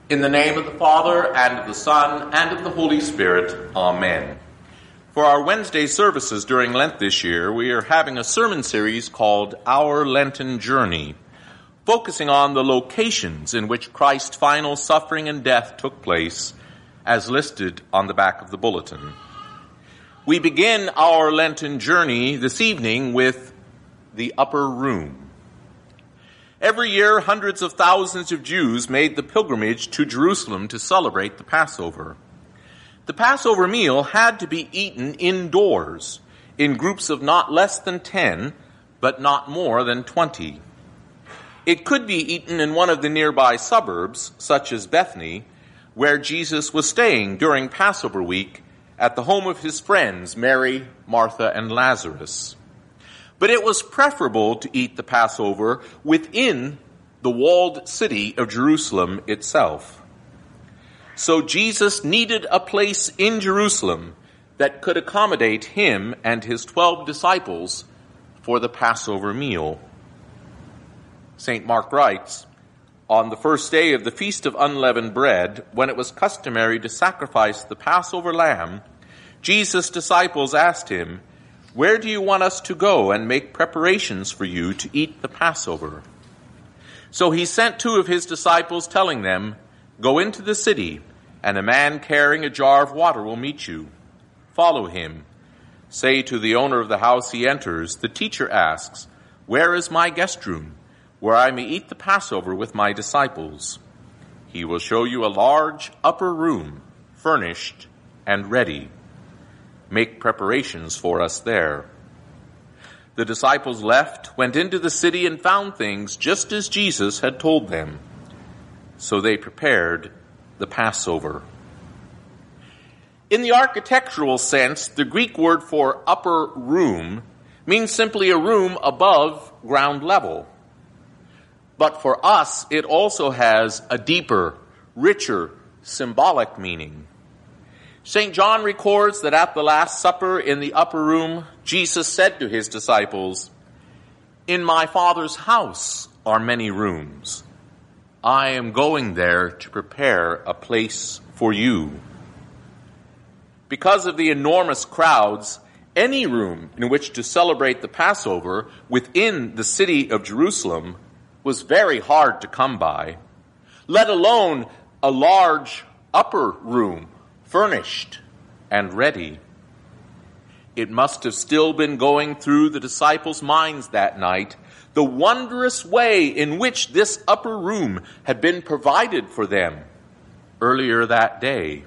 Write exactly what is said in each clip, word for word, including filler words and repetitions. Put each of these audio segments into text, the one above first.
In the name of the Father, and of the Son, and of the Holy Spirit. Amen. For our Wednesday services during Lent this year, we are having a sermon series called Our Lenten Journey, focusing on the locations in which Christ's final suffering and death took place, as listed on the back of the bulletin. We begin our Lenten journey this evening with the upper room. Every year, hundreds of thousands of Jews made the pilgrimage to Jerusalem to celebrate the Passover. The Passover meal had to be eaten indoors, in groups of not less than ten, but not more than twenty. It could be eaten in one of the nearby suburbs, such as Bethany, where Jesus was staying during Passover week at the home of his friends, Mary, Martha, and Lazarus. But it was preferable to eat the Passover within the walled city of Jerusalem itself. So Jesus needed a place in Jerusalem that could accommodate him and his twelve disciples for the Passover meal. Saint Mark writes, "On the first day of the Feast of Unleavened Bread, when it was customary to sacrifice the Passover lamb, Jesus' disciples asked him, 'Where do you want us to go and make preparations for you to eat the Passover?' So he sent two of his disciples, telling them, 'Go into the city, and a man carrying a jar of water will meet you. Follow him. Say to the owner of the house he enters, the teacher asks, "Where is my guest room, where I may eat the Passover with my disciples?" He will show you a large upper room, furnished and ready. Make preparations for us there.' The disciples left, went into the city, and found things just as Jesus had told them. So they prepared the Passover." In the architectural sense, the Greek word for upper room means simply a room above ground level. But for us, it also has a deeper, richer, symbolic meaning. Saint John records that at the Last Supper in the upper room, Jesus said to his disciples, "In my Father's house are many rooms. I am going there to prepare a place for you." Because of the enormous crowds, any room in which to celebrate the Passover within the city of Jerusalem was very hard to come by, let alone a large upper room, furnished and ready. It must have still been going through the disciples' minds that night, the wondrous way in which this upper room had been provided for them earlier that day.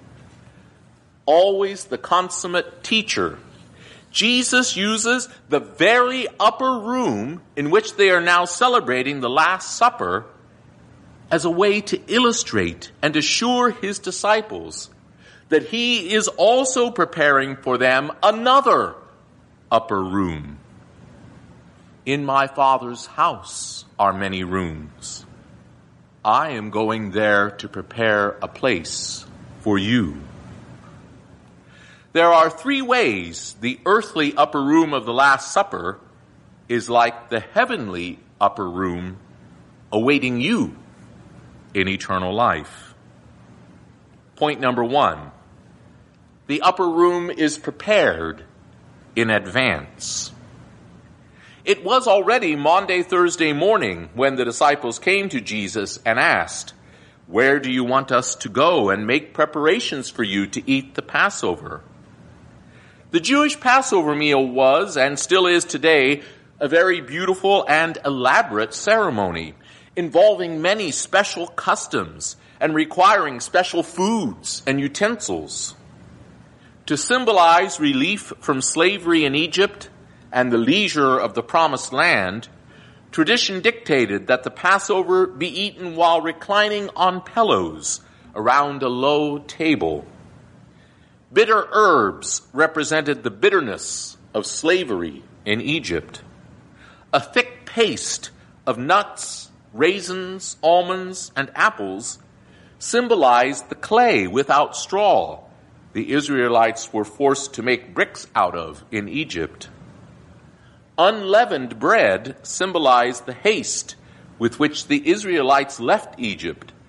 Always the consummate teacher, Jesus uses the very upper room in which they are now celebrating the Last Supper as a way to illustrate and assure his disciples that he is also preparing for them another upper room. "In my Father's house are many rooms. I am going there to prepare a place for you." There are three ways the earthly upper room of the Last Supper is like the heavenly upper room awaiting you in eternal life. Point number one. The upper room is prepared in advance. It was already Maundy Thursday morning when the disciples came to Jesus and asked, "Where do you want us to go and make preparations for you to eat the Passover?" The Jewish Passover meal was, and still is today, a very beautiful and elaborate ceremony involving many special customs and requiring special foods and utensils. To symbolize relief from slavery in Egypt and the leisure of the Promised Land, tradition dictated that the Passover be eaten while reclining on pillows around a low table. Bitter herbs represented the bitterness of slavery in Egypt. A thick paste of nuts, raisins, almonds, and apples symbolized the clay without straw the Israelites were forced to make bricks out of in Egypt. Unleavened bread symbolized the haste with which the Israelites left Egypt,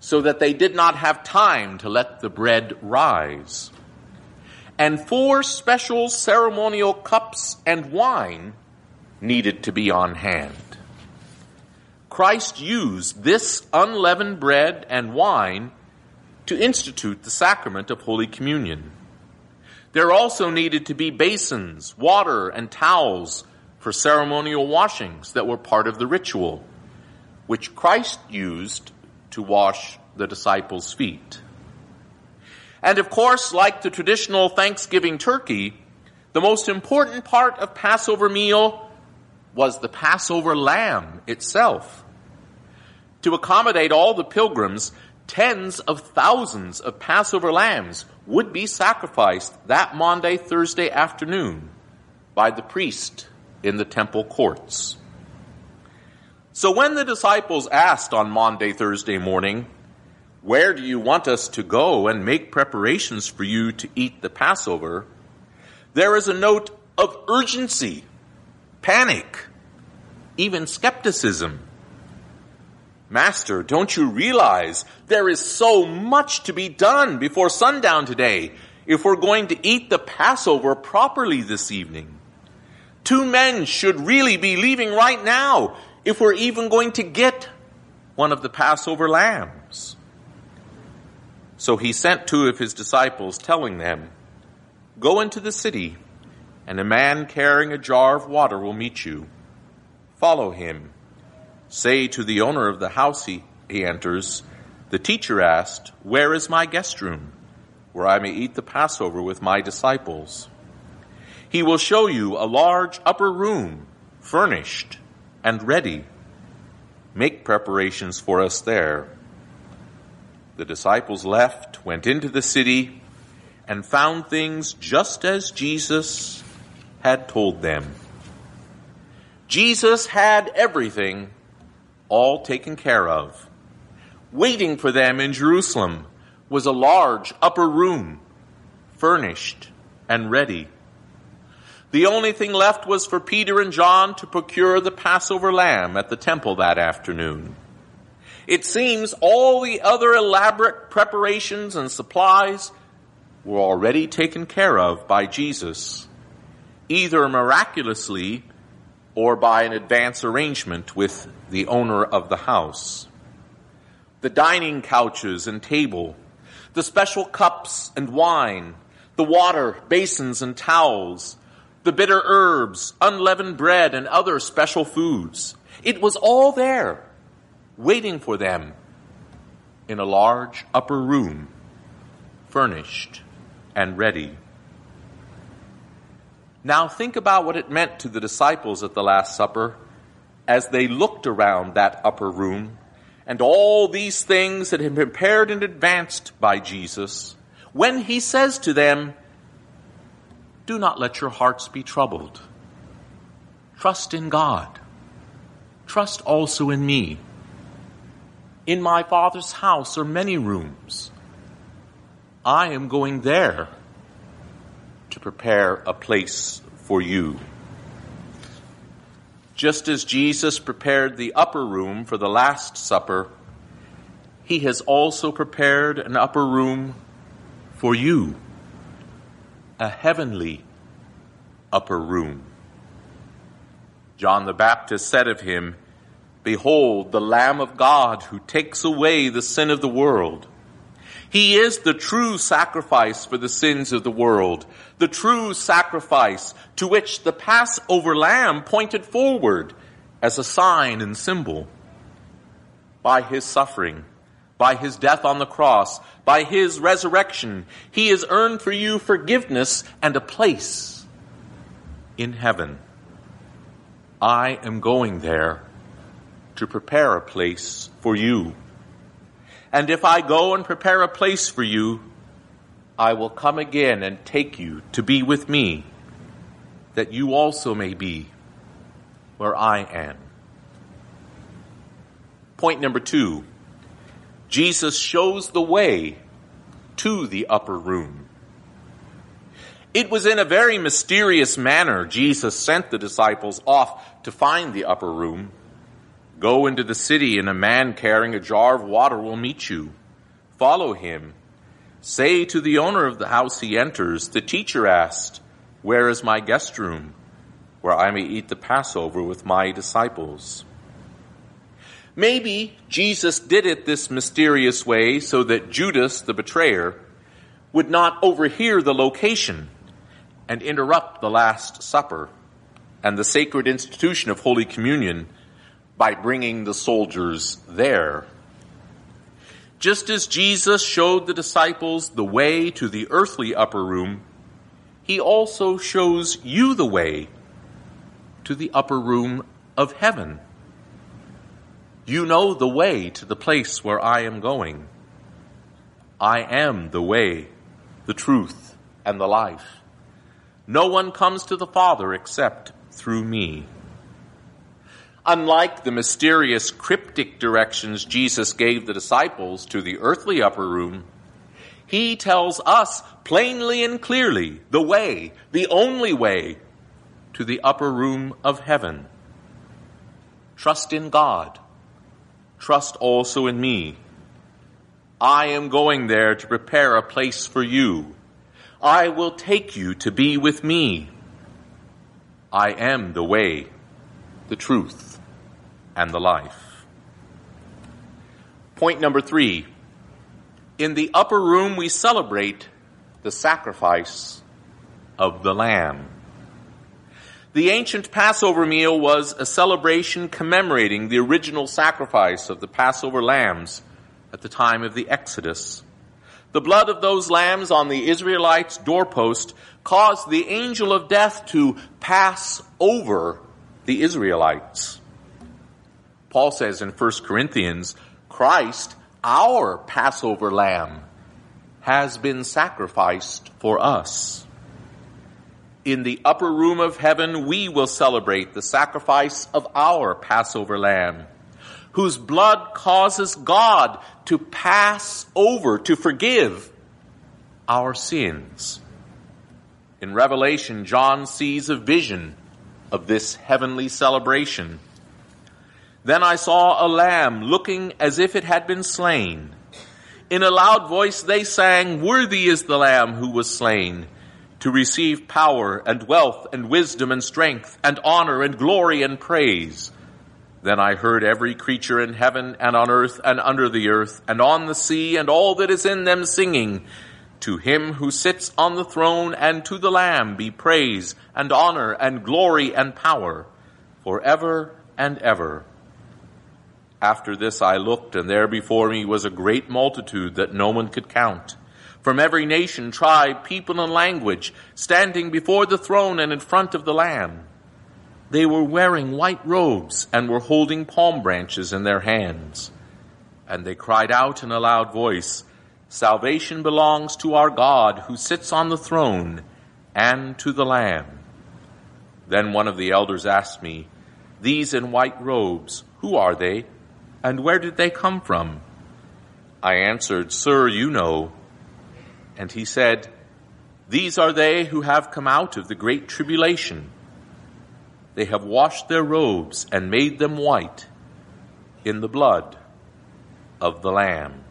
so that they did not have time to let the bread rise. And four special ceremonial cups and wine needed to be on hand. Christ used this unleavened bread and wine to institute the sacrament of Holy Communion. There also needed to be basins, water, and towels for ceremonial washings that were part of the ritual, which Christ used to wash the disciples' feet. And of course, like the traditional Thanksgiving turkey, the most important part of Passover meal was the Passover lamb itself. To accommodate all the pilgrims, tens of thousands of Passover lambs would be sacrificed that Maundy, Thursday afternoon by the priest in the temple courts. So when the disciples asked on Maundy, Thursday morning, "Where do you want us to go and make preparations for you to eat the Passover?" there is a note of urgency, panic, even skepticism. "Master, don't you realize there is so much to be done before sundown today if we're going to eat the Passover properly this evening? Two men should really be leaving right now if we're even going to get one of the Passover lambs." So he sent two of his disciples, telling them, "Go into the city, and a man carrying a jar of water will meet you. Follow him. Say to the owner of the house he, he enters, 'The teacher asked, where is my guest room, where I may eat the Passover with my disciples?' He will show you a large upper room, furnished and ready. Make preparations for us there." The disciples left, went into the city, and found things just as Jesus had told them. Jesus had everything all taken care of. Waiting for them in Jerusalem was a large upper room, furnished and ready. The only thing left was for Peter and John to procure the Passover lamb at the temple that afternoon. It seems all the other elaborate preparations and supplies were already taken care of by Jesus, either miraculously or by an advance arrangement with the owner of the house. The dining couches and table, the special cups and wine, the water, basins, and towels, the bitter herbs, unleavened bread, and other special foods. It was all there, waiting for them in a large upper room, furnished and ready. Now think about what it meant to the disciples at the Last Supper as they looked around that upper room and all these things that had been prepared in advance by Jesus, when he says to them, "Do not let your hearts be troubled. Trust in God. Trust also in me. In my Father's house are many rooms. I am going there to prepare a place for you." Just as Jesus prepared the upper room for the Last Supper, he has also prepared an upper room for you, a heavenly upper room. John the Baptist said of him, "Behold, the Lamb of God who takes away the sin of the world." He is the true sacrifice for the sins of the world, the true sacrifice to which the Passover lamb pointed forward as a sign and symbol. By his suffering, by his death on the cross, by his resurrection, he has earned for you forgiveness and a place in heaven. I am going there to prepare a place for you. And if I go and prepare a place for you, I will come again and take you to be with me, that you also may be where I am. Point number two, Jesus shows the way to the upper room. It was in a very mysterious manner Jesus sent the disciples off to find the upper room. Go into the city, and a man carrying a jar of water will meet you. Follow him. Say to the owner of the house he enters, the teacher asked, 'Where is my guest room, where I may eat the Passover with my disciples?'" Maybe Jesus did it this mysterious way so that Judas, the betrayer, would not overhear the location and interrupt the Last Supper and the sacred institution of Holy Communion by bringing the soldiers there. Just as Jesus showed the disciples the way to the earthly upper room, he also shows you the way to the upper room of heaven. You know the way to the place where I am going. I am the way, the truth, and the life. No one comes to the Father except through me. Unlike the mysterious cryptic directions Jesus gave the disciples to the earthly upper room, he tells us plainly and clearly the way, the only way, to the upper room of heaven. Trust in God. Trust also in me. I am going there to prepare a place for you. I will take you to be with me. I am the way, the truth, and the life. Point number three. In the upper room we celebrate the sacrifice of the Lamb. The ancient Passover meal was a celebration commemorating the original sacrifice of the Passover lambs at the time of the Exodus. The blood of those lambs on the Israelites' doorpost caused the angel of death to pass over the Israelites. Paul says in First Corinthians, Christ, our Passover lamb, has been sacrificed for us. In the upper room of heaven, we will celebrate the sacrifice of our Passover lamb, whose blood causes God to pass over, to forgive our sins. In Revelation, John sees a vision of this heavenly celebration. Then I saw a lamb looking as if it had been slain. In a loud voice they sang, "Worthy is the Lamb who was slain, to receive power and wealth and wisdom and strength and honor and glory and praise." Then I heard every creature in heaven and on earth and under the earth and on the sea and all that is in them singing, "To him who sits on the throne and to the Lamb be praise and honor and glory and power forever and ever." After this I looked, and there before me was a great multitude that no one could count, from every nation, tribe, people, and language, standing before the throne and in front of the Lamb. They were wearing white robes and were holding palm branches in their hands. And they cried out in a loud voice, "Salvation belongs to our God who sits on the throne and to the Lamb." Then one of the elders asked me, "These in white robes, who are they, and where did they come from?" I answered, "Sir, you know." And he said, "These are they who have come out of the great tribulation. They have washed their robes and made them white in the blood of the Lamb."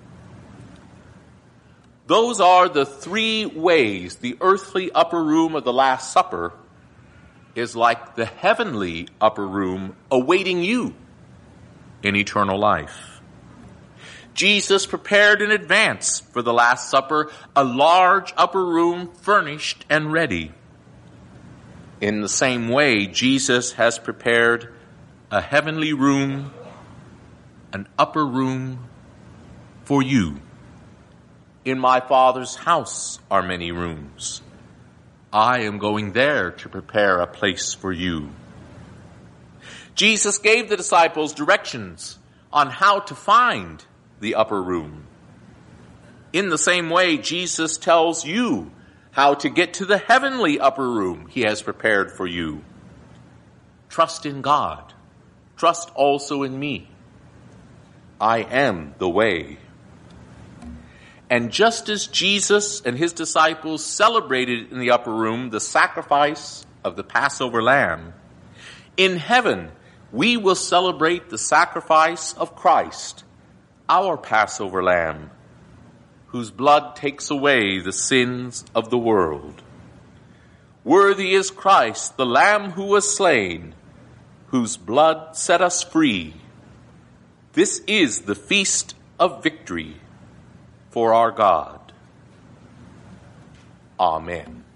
Those are the three ways the earthly upper room of the Last Supper is like the heavenly upper room awaiting you in eternal life. Jesus prepared in advance for the Last Supper a large upper room furnished and ready. In the same way, Jesus has prepared a heavenly room, an upper room for you. "In my Father's house are many rooms. I am going there to prepare a place for you." Jesus gave the disciples directions on how to find the upper room. In the same way, Jesus tells you how to get to the heavenly upper room he has prepared for you. Trust in God. Trust also in me. I am the way. And just as Jesus and his disciples celebrated in the upper room the sacrifice of the Passover lamb, in heaven we will celebrate the sacrifice of Christ, our Passover lamb, whose blood takes away the sins of the world. Worthy is Christ, the Lamb who was slain, whose blood set us free. This is the feast of victory for our God. Amen.